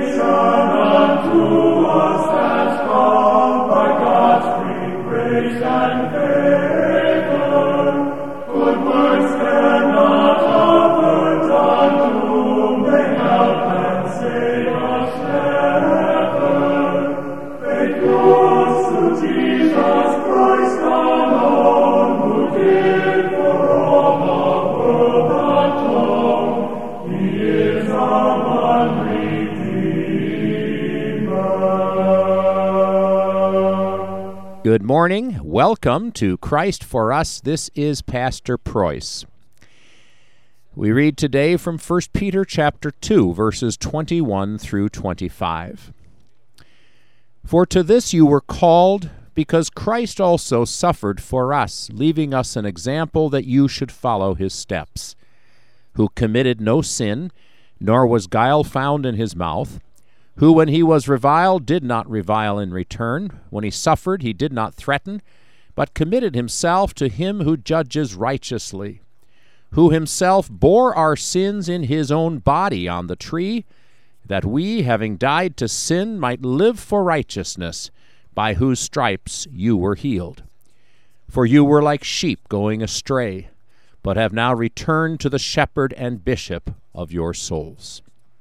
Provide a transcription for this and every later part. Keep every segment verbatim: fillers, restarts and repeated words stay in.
Good morning. Welcome to Christ for Us. This is Pastor Preuss. We read today from First Peter chapter two, verses twenty-one through twenty-five. For to this you were called, because Christ also suffered for us, leaving us an example that you should follow his steps, who committed no sin, nor was guile found in his mouth, who when he was reviled did not revile in return, when he suffered he did not threaten, but committed himself to him who judges righteously, who himself bore our sins in his own body on the tree, that we, having died to sin, might live for righteousness, by whose stripes you were healed. For you were like sheep going astray, but have now returned to the shepherd and bishop of your souls.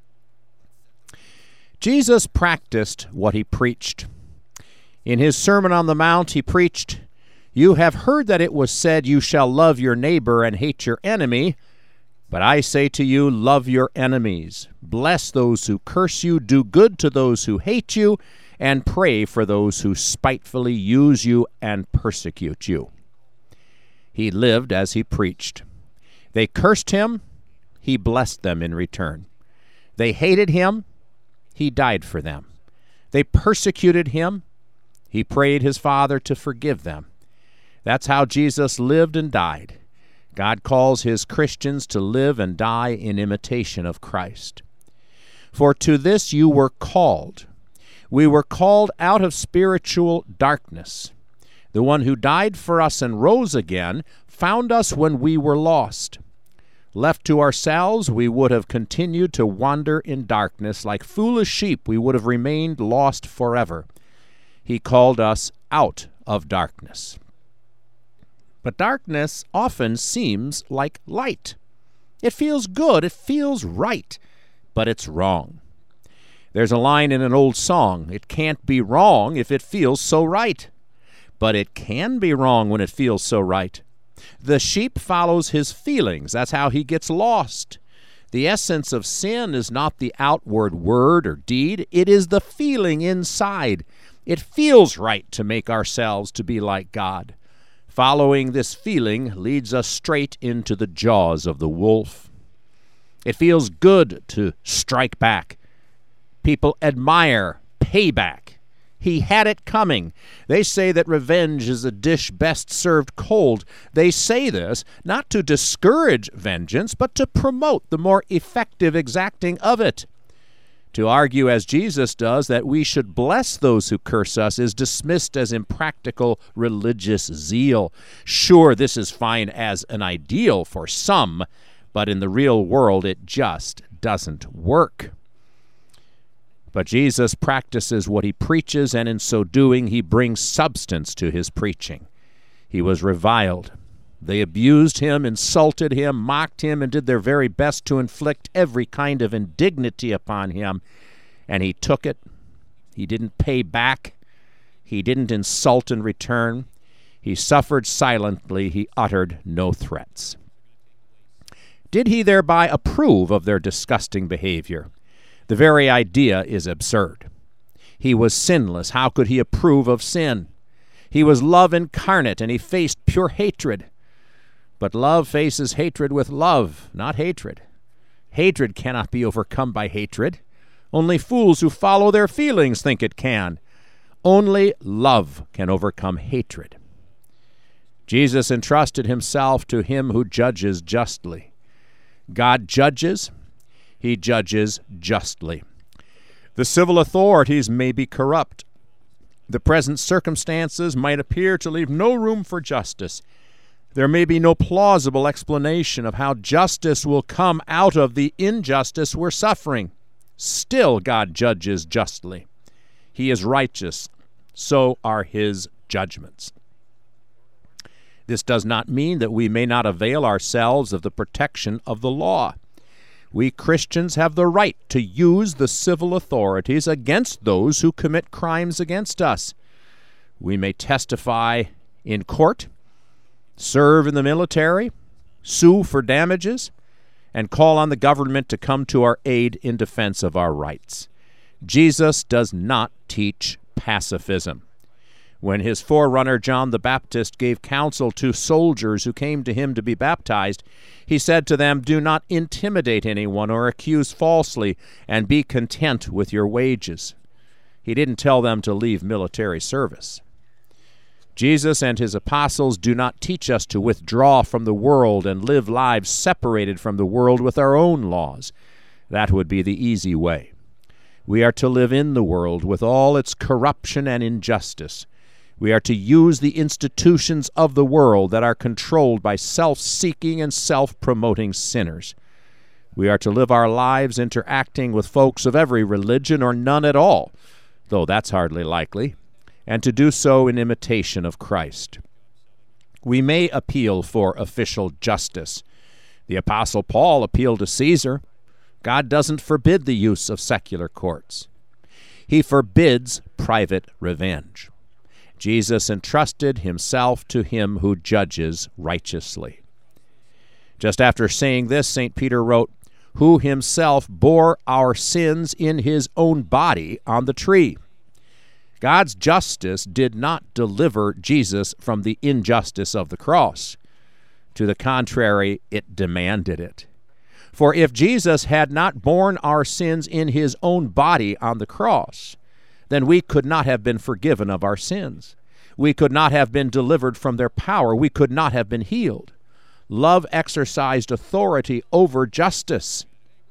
Jesus practiced what he preached. In his Sermon on the Mount, he preached, "You have heard that it was said, 'You shall love your neighbor and hate your enemy.' But I say to you, love your enemies. Bless those who curse you, do good to those who hate you, and pray for those who spitefully use you and persecute you." He lived as he preached. They cursed him, he blessed them in return. They hated him, he died for them. They persecuted him, he prayed his Father to forgive them. That's how Jesus lived and died. God calls his Christians to live and die in imitation of Christ. For to this you were called. We were called out of spiritual darkness. The one who died for us and rose again found us when we were lost. Left to ourselves, we would have continued to wander in darkness. Like foolish sheep, we would have remained lost forever. He called us out of darkness. But darkness often seems like light. It feels good, it feels right, but it's wrong. There's a line in an old song, "It can't be wrong if it feels so right." But it can be wrong when it feels so right. The sheep follows his feelings. That's how he gets lost. The essence of sin is not the outward word or deed. It is the feeling inside. It feels right to make ourselves to be like God. Following this feeling leads us straight into the jaws of the wolf. It feels good to strike back. People admire payback. He had it coming. They say that revenge is a dish best served cold. They say this not to discourage vengeance, but to promote the more effective exacting of it. To argue, as Jesus does, that we should bless those who curse us is dismissed as impractical religious zeal. Sure, this is fine as an ideal for some, but in the real world it just doesn't work. But Jesus practices what he preaches, and in so doing he brings substance to his preaching. He was reviled. They abused him, insulted him, mocked him, and did their very best to inflict every kind of indignity upon him. And he took it. He didn't pay back. He didn't insult in return. He suffered silently. He uttered no threats. Did he thereby approve of their disgusting behavior? The very idea is absurd. He was sinless. How could he approve of sin? He was love incarnate, and he faced pure hatred. But love faces hatred with love, not hatred. Hatred cannot be overcome by hatred. Only fools who follow their feelings think it can. Only love can overcome hatred. Jesus entrusted himself to him who judges justly. God judges. He judges justly. The civil authorities may be corrupt. The present circumstances might appear to leave no room for justice. There may be no plausible explanation of how justice will come out of the injustice we're suffering. Still God judges justly. He is righteous, so are his judgments. This does not mean that we may not avail ourselves of the protection of the law. We Christians have the right to use the civil authorities against those who commit crimes against us. We may testify in court, serve in the military, sue for damages, and call on the government to come to our aid in defense of our rights. Jesus does not teach pacifism. When his forerunner John the Baptist gave counsel to soldiers who came to him to be baptized, he said to them, "Do not intimidate anyone or accuse falsely, and be content with your wages." He didn't tell them to leave military service. Jesus and his apostles do not teach us to withdraw from the world and live lives separated from the world with our own laws. That would be the easy way. We are to live in the world with all its corruption and injustice. We are to use the institutions of the world that are controlled by self-seeking and self-promoting sinners. We are to live our lives interacting with folks of every religion or none at all, though that's hardly likely, and to do so in imitation of Christ. We may appeal for official justice. The Apostle Paul appealed to Caesar. God doesn't forbid the use of secular courts. He forbids private revenge. Jesus entrusted himself to him who judges righteously. Just after saying this, Saint Peter wrote, "Who himself bore our sins in his own body on the tree." God's justice did not deliver Jesus from the injustice of the cross. To the contrary, it demanded it. For if Jesus had not borne our sins in his own body on the cross, then we could not have been forgiven of our sins. We could not have been delivered from their power. We could not have been healed. Love exercised authority over justice.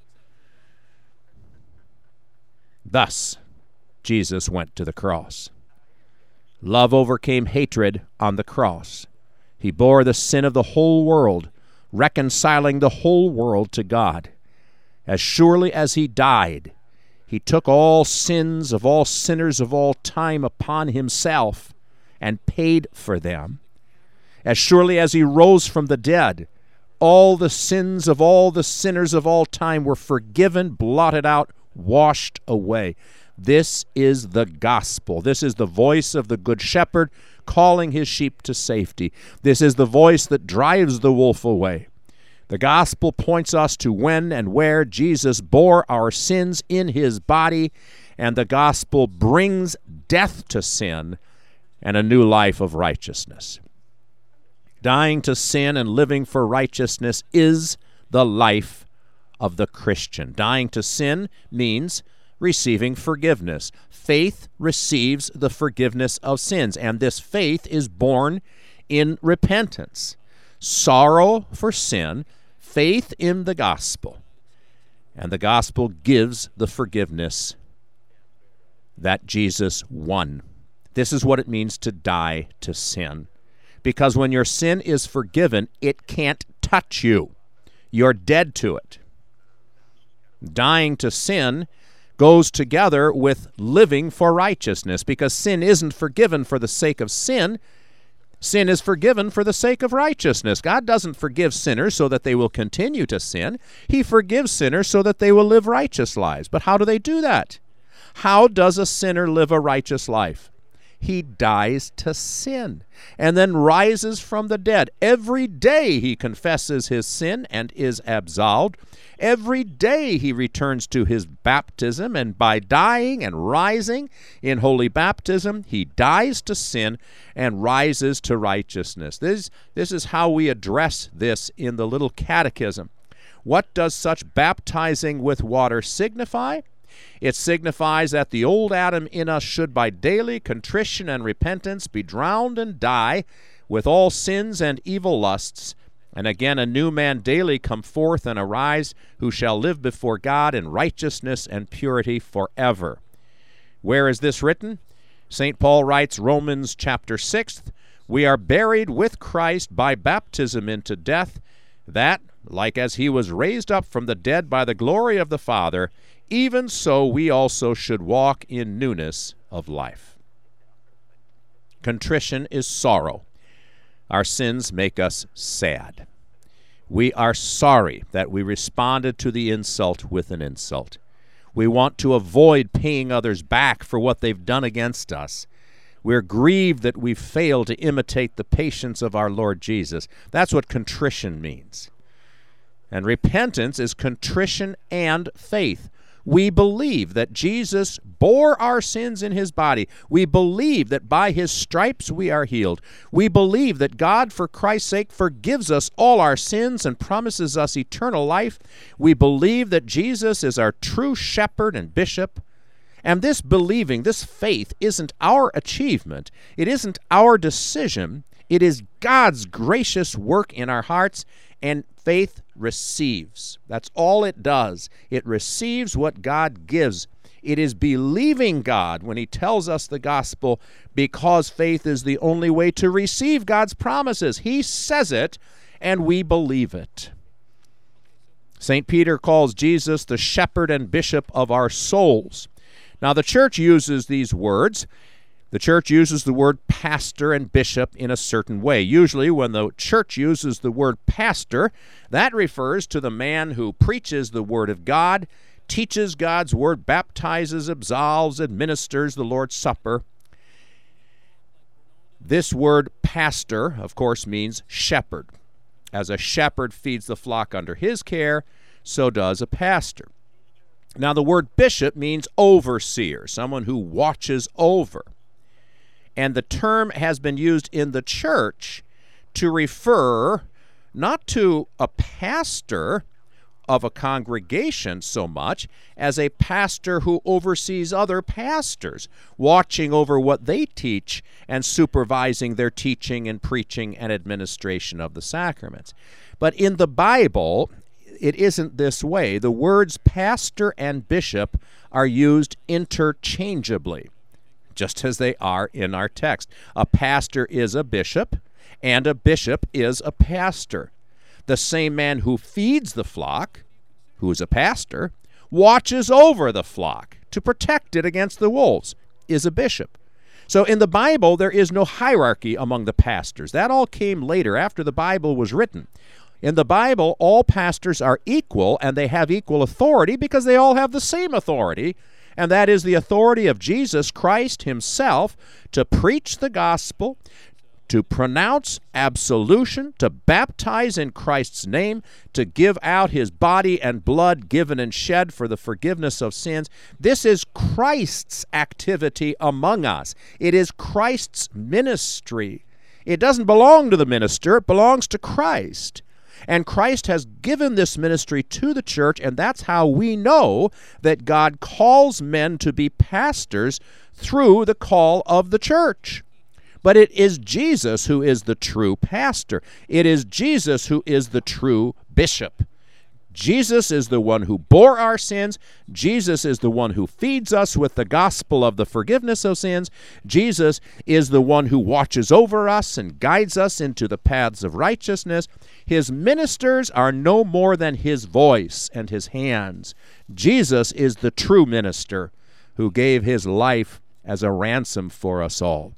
Thus, Jesus went to the cross. Love overcame hatred on the cross. He bore the sin of the whole world, reconciling the whole world to God. As surely as he died, he took all sins of all sinners of all time upon himself and paid for them. As surely as he rose from the dead, all the sins of all the sinners of all time were forgiven, blotted out, washed away. This is the gospel. This is the voice of the Good Shepherd calling his sheep to safety. This is the voice that drives the wolf away. The gospel points us to when and where Jesus bore our sins in his body, and the gospel brings death to sin and a new life of righteousness. Dying to sin and living for righteousness is the life of the Christian. Dying to sin means receiving forgiveness. Faith receives the forgiveness of sins, and this faith is born in repentance. Sorrow for sin, faith in the gospel, and the gospel gives the forgiveness that Jesus won. This is what it means to die to sin. Because when your sin is forgiven, it can't touch you. You're dead to it. Dying to sin goes together with living for righteousness, because sin isn't forgiven for the sake of sin. Sin is forgiven for the sake of righteousness. God doesn't forgive sinners so that they will continue to sin. He forgives sinners so that they will live righteous lives. But how do they do that? How does a sinner live a righteous life? He dies to sin and then rises from the dead. Every day he confesses his sin and is absolved. Every day he returns to his baptism, and by dying and rising in holy baptism, he dies to sin and rises to righteousness. This, this is how we address this in the little catechism. What does such baptizing with water signify? It signifies that the old Adam in us should by daily contrition and repentance be drowned and die with all sins and evil lusts, and again a new man daily come forth and arise, who shall live before God in righteousness and purity forever. Where is this written? Saint Paul writes, Romans chapter six, we are buried with Christ by baptism into death, that, like as he was raised up from the dead by the glory of the Father, even so we also should walk in newness of life. Contrition is sorrow. Our sins make us sad. We are sorry that we responded to the insult with an insult. We want to avoid paying others back for what they've done against us. We're grieved that we fail to imitate the patience of our Lord Jesus. That's what contrition means. And repentance is contrition and faith. We believe that Jesus bore our sins in his body. We believe that by his stripes we are healed. We believe that God, for Christ's sake, forgives us all our sins and promises us eternal life. We believe that Jesus is our true shepherd and bishop. And this believing, this faith, isn't our achievement. It isn't our decision. It is God's gracious work in our hearts, and faith receives. That's all it does. It receives what God gives. It is believing God when he tells us the gospel, because faith is the only way to receive God's promises. He says it, and we believe it. Saint Peter calls Jesus the shepherd and bishop of our souls. Now, the church uses these words. The church uses the word pastor and bishop in a certain way. Usually when the church uses the word pastor, that refers to the man who preaches the word of God, teaches God's word, baptizes, absolves, administers the Lord's Supper. This word pastor, of course, means shepherd. As a shepherd feeds the flock under his care, so does a pastor. Now, the word bishop means overseer, someone who watches over. And the term has been used in the church to refer not to a pastor of a congregation so much as a pastor who oversees other pastors, watching over what they teach and supervising their teaching and preaching and administration of the sacraments. But in the Bible, it isn't this way. The words pastor and bishop are used interchangeably, just as they are in our text. A pastor is a bishop, and a bishop is a pastor. The same man who feeds the flock, who is a pastor, watches over the flock to protect it against the wolves, is a bishop. So in the Bible, there is no hierarchy among the pastors. That all came later, after the Bible was written. In the Bible, all pastors are equal, and they have equal authority because they all have the same authority, and that is the authority of Jesus Christ himself to preach the gospel, to pronounce absolution, to baptize in Christ's name, to give out his body and blood given and shed for the forgiveness of sins. This is Christ's activity among us. It is Christ's ministry. It doesn't belong to the minister, it belongs to Christ. And Christ has given this ministry to the church, and that's how we know that God calls men to be pastors through the call of the church. But it is Jesus who is the true pastor. It is Jesus who is the true bishop. Jesus is the one who bore our sins. Jesus is the one who feeds us with the gospel of the forgiveness of sins. Jesus is the one who watches over us and guides us into the paths of righteousness. His ministers are no more than his voice and his hands. Jesus is the true minister who gave his life as a ransom for us all.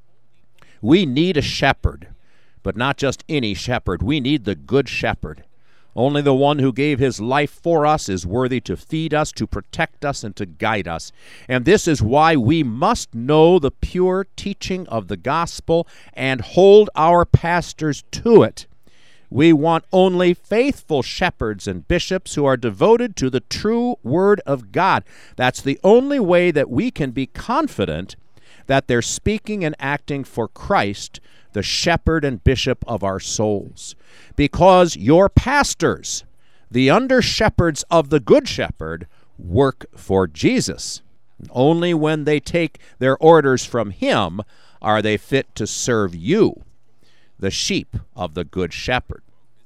We need a shepherd, but not just any shepherd. We need the good shepherd. Only the one who gave his life for us is worthy to feed us, to protect us, and to guide us. And this is why we must know the pure teaching of the gospel and hold our pastors to it. We want only faithful shepherds and bishops who are devoted to the true word of God. That's the only way that we can be confident that they're speaking and acting for Christ, the shepherd and bishop of our souls. Because your pastors, the under-shepherds of the Good Shepherd, work for Jesus. Only when they take their orders from him are they fit to serve you, the sheep of the Good Shepherd.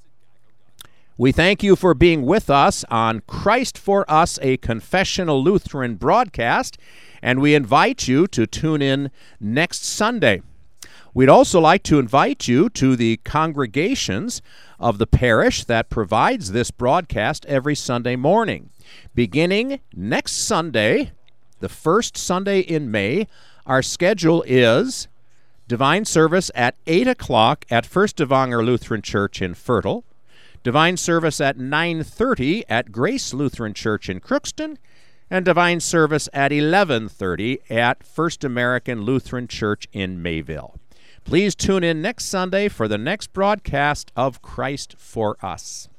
We thank you for being with us on Christ for Us, a Confessional Lutheran broadcast, and we invite you to tune in next Sunday. We'd also like to invite you to the congregations of the parish that provides this broadcast every Sunday morning. Beginning next Sunday, the first Sunday in May, our schedule is divine service at eight o'clock at First Stavanger Lutheran Church in Fertile, divine service at nine thirty at Grace Lutheran Church in Crookston, and divine service at eleven thirty at First American Lutheran Church in Mayville. Please tune in next Sunday for the next broadcast of Christ for Us.